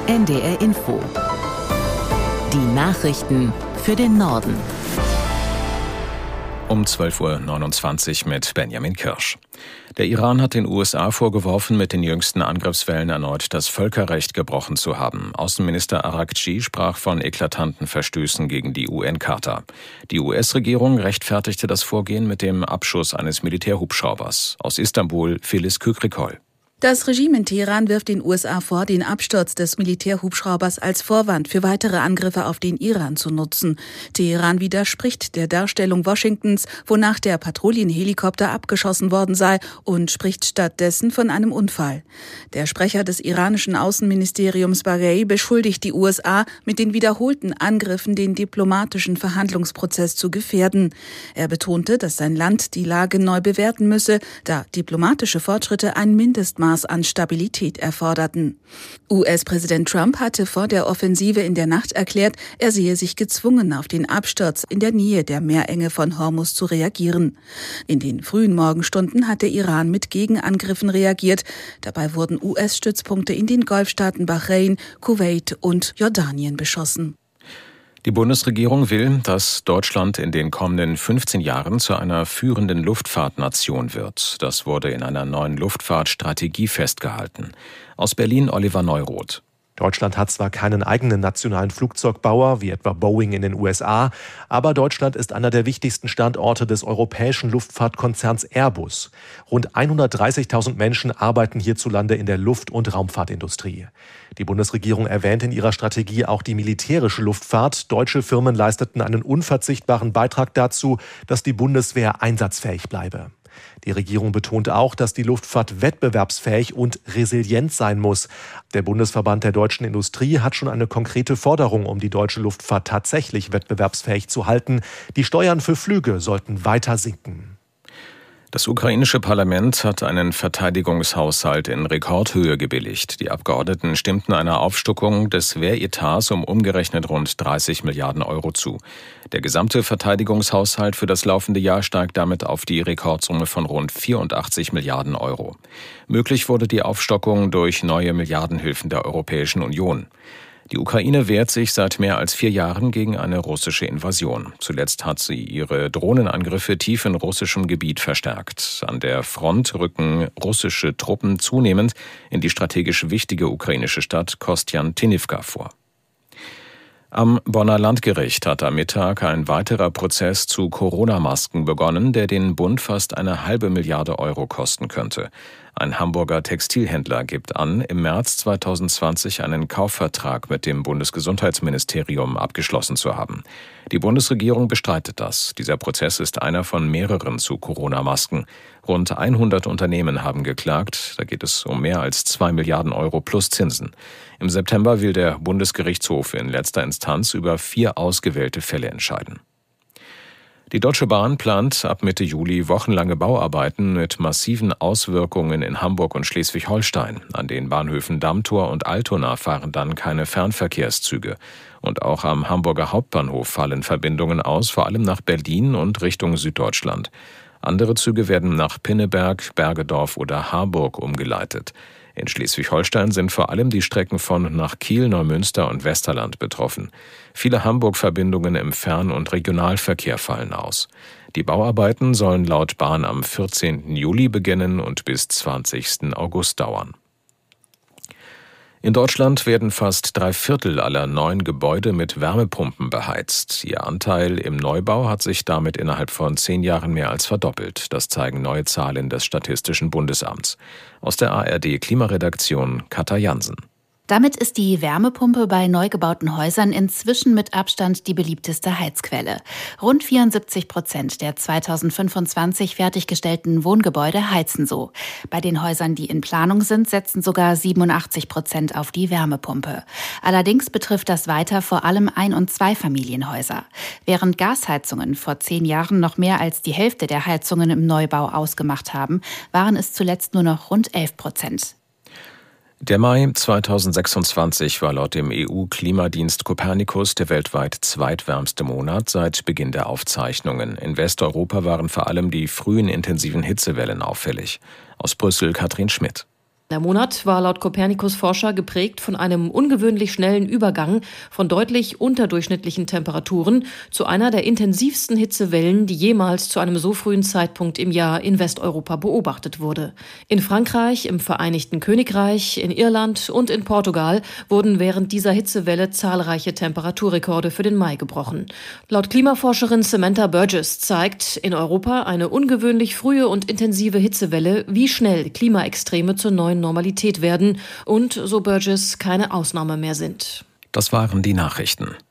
NDR Info. Die Nachrichten für den Norden. Um 12.29 Uhr mit Benjamin Kirsch. Der Iran hat den USA vorgeworfen, mit den jüngsten Angriffswellen erneut das Völkerrecht gebrochen zu haben. Außenminister Araghchi sprach von eklatanten Verstößen gegen die UN-Charta. Die US-Regierung rechtfertigte das Vorgehen mit dem Abschuss eines Militärhubschraubers. Aus Istanbul, Filiz Kükrikol. Das Regime in Teheran wirft den USA vor, den Absturz des Militärhubschraubers als Vorwand für weitere Angriffe auf den Iran zu nutzen. Teheran widerspricht der Darstellung Washingtons, wonach der Patrouillenhelikopter abgeschossen worden sei, und spricht stattdessen von einem Unfall. Der Sprecher des iranischen Außenministeriums Baghei beschuldigt die USA, mit den wiederholten Angriffen den diplomatischen Verhandlungsprozess zu gefährden. Er betonte, dass sein Land die Lage neu bewerten müsse, da diplomatische Fortschritte ein Mindestmaß an Stabilität erforderten. US-Präsident Trump hatte vor der Offensive in der Nacht erklärt, er sehe sich gezwungen, auf den Absturz in der Nähe der Meerenge von Hormuz zu reagieren. In den frühen Morgenstunden hat der Iran mit Gegenangriffen reagiert. Dabei wurden US-Stützpunkte in den Golfstaaten Bahrain, Kuwait und Jordanien beschossen. Die Bundesregierung will, dass Deutschland in den kommenden 15 Jahren zu einer führenden Luftfahrtnation wird. Das wurde in einer neuen Luftfahrtstrategie festgehalten. Aus Berlin Oliver Neuroth. Deutschland hat zwar keinen eigenen nationalen Flugzeugbauer, wie etwa Boeing in den USA, aber Deutschland ist einer der wichtigsten Standorte des europäischen Luftfahrtkonzerns Airbus. Rund 130.000 Menschen arbeiten hierzulande in der Luft- und Raumfahrtindustrie. Die Bundesregierung erwähnt in ihrer Strategie auch die militärische Luftfahrt. Deutsche Firmen leisteten einen unverzichtbaren Beitrag dazu, dass die Bundeswehr einsatzfähig bleibe. Die Regierung betont auch, dass die Luftfahrt wettbewerbsfähig und resilient sein muss. Der Bundesverband der deutschen Industrie hat schon eine konkrete Forderung, um die deutsche Luftfahrt tatsächlich wettbewerbsfähig zu halten. Die Steuern für Flüge sollten weiter sinken. Das ukrainische Parlament hat einen Verteidigungshaushalt in Rekordhöhe gebilligt. Die Abgeordneten stimmten einer Aufstockung des Wehretats um umgerechnet rund 30 Milliarden Euro zu. Der gesamte Verteidigungshaushalt für das laufende Jahr steigt damit auf die Rekordsumme von rund 84 Milliarden Euro. Möglich wurde die Aufstockung durch neue Milliardenhilfen der Europäischen Union. Die Ukraine wehrt sich seit mehr als 4 Jahren gegen eine russische Invasion. Zuletzt hat sie ihre Drohnenangriffe tief in russischem Gebiet verstärkt. An der Front rücken russische Truppen zunehmend in die strategisch wichtige ukrainische Stadt Kostjantinivka vor. Am Bonner Landgericht hat am Mittag ein weiterer Prozess zu Corona-Masken begonnen, der den Bund fast 1,5 Milliarde Euro kosten könnte. Ein Hamburger Textilhändler gibt an, im März 2020 einen Kaufvertrag mit dem Bundesgesundheitsministerium abgeschlossen zu haben. Die Bundesregierung bestreitet das. Dieser Prozess ist einer von mehreren zu Corona-Masken. Rund 100 Unternehmen haben geklagt. Da geht es um mehr als 2 Milliarden Euro plus Zinsen. Im September will der Bundesgerichtshof in letzter Instanz über 4 ausgewählte Fälle entscheiden. Die Deutsche Bahn plant ab Mitte Juli wochenlange Bauarbeiten mit massiven Auswirkungen in Hamburg und Schleswig-Holstein. An den Bahnhöfen Dammtor und Altona fahren dann keine Fernverkehrszüge. Und auch am Hamburger Hauptbahnhof fallen Verbindungen aus, vor allem nach Berlin und Richtung Süddeutschland. Andere Züge werden nach Pinneberg, Bergedorf oder Harburg umgeleitet. In Schleswig-Holstein sind vor allem die Strecken von nach Kiel, Neumünster und Westerland betroffen. Viele Hamburg-Verbindungen im Fern- und Regionalverkehr fallen aus. Die Bauarbeiten sollen laut Bahn am 14. Juli beginnen und bis 20. August dauern. In Deutschland werden fast 3/4 aller neuen Gebäude mit Wärmepumpen beheizt. Ihr Anteil im Neubau hat sich damit innerhalb von 10 Jahren mehr als verdoppelt. Das zeigen neue Zahlen des Statistischen Bundesamts. Aus der ARD-Klimaredaktion Katja Jansen. Damit ist die Wärmepumpe bei neu gebauten Häusern inzwischen mit Abstand die beliebteste Heizquelle. Rund 74% der 2025 fertiggestellten Wohngebäude heizen so. Bei den Häusern, die in Planung sind, setzen sogar 87% auf die Wärmepumpe. Allerdings betrifft das weiter vor allem Ein- und Zweifamilienhäuser. Während Gasheizungen vor 10 Jahren noch mehr als die Hälfte der Heizungen im Neubau ausgemacht haben, waren es zuletzt nur noch rund 11%. Der Mai 2026 war laut dem EU-Klimadienst Copernicus der weltweit zweitwärmste Monat seit Beginn der Aufzeichnungen. In Westeuropa waren vor allem die frühen intensiven Hitzewellen auffällig. Aus Brüssel Katrin Schmidt. Der Monat war laut Copernicus-Forscher geprägt von einem ungewöhnlich schnellen Übergang von deutlich unterdurchschnittlichen Temperaturen zu einer der intensivsten Hitzewellen, die jemals zu einem so frühen Zeitpunkt im Jahr in Westeuropa beobachtet wurde. In Frankreich, im Vereinigten Königreich, in Irland und in Portugal wurden während dieser Hitzewelle zahlreiche Temperaturrekorde für den Mai gebrochen. Laut Klimaforscherin Samantha Burgess zeigt in Europa eine ungewöhnlich frühe und intensive Hitzewelle, wie schnell Klimaextreme zur neuen Normalität werden und, so Burgess, keine Ausnahme mehr sind. Das waren die Nachrichten.